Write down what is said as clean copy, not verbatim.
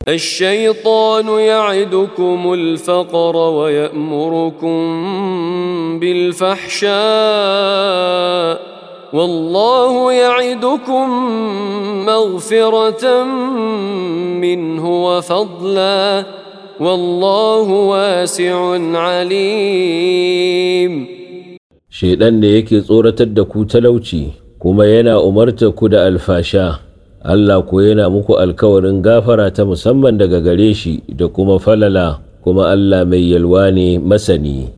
الشيطان يعدكم الفقر ويأمركم بالفحشاء والله يعدكم مغفرة منه وفضلا والله واسع عليم. Shaiɗan ne yake tsoratar da ku talauci kuma yana umartar ku da alfasha. Allah ko yana muku alkawarin gafara ta musamman daga gare shi da kuma falala, kuma Allah mai yalwa ne masani.